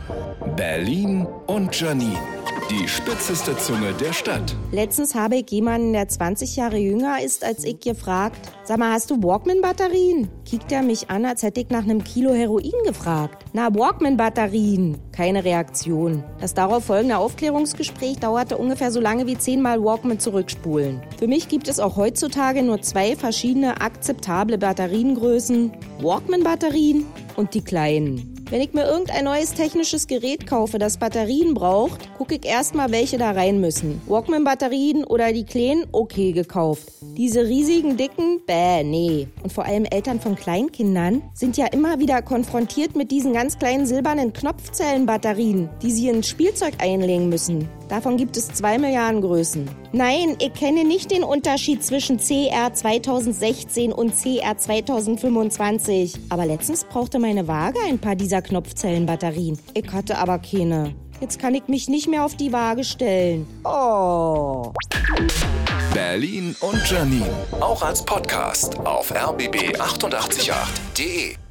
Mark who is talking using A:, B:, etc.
A: Berlin und Janine, die spitzeste Zunge der Stadt.
B: Letztens habe ich jemanden, der 20 Jahre jünger ist als ich, gefragt: Sag mal, hast du Walkman-Batterien? Kickt er mich an, als hätte ich nach einem Kilo Heroin gefragt. Na, Walkman-Batterien. Keine Reaktion. Das darauf folgende Aufklärungsgespräch dauerte ungefähr so lange wie 10-mal Walkman zurückspulen. Für mich gibt es auch heutzutage nur 2 verschiedene akzeptable Batteriengrößen: Walkman-Batterien und die kleinen. Wenn ich mir irgendein neues technisches Gerät kaufe, das Batterien braucht, gucke ich erstmal, welche da rein müssen. Walkman-Batterien oder die kleinen? Okay, gekauft. Diese riesigen, dicken? Nee. Und vor allem Eltern von Kleinkindern sind ja immer wieder konfrontiert mit diesen ganz kleinen silbernen Knopfzellenbatterien, die sie ins Spielzeug einlegen müssen. Davon gibt es 2 Milliarden Größen. Nein, ich kenne nicht den Unterschied zwischen CR 2016 und CR 2025. Aber letztens brauchte meine Waage ein paar dieser Knopfzellenbatterien. Ich hatte aber keine. Jetzt kann ich mich nicht mehr auf die Waage stellen. Oh.
A: Berlin und Janine, auch als Podcast auf rbb888.de.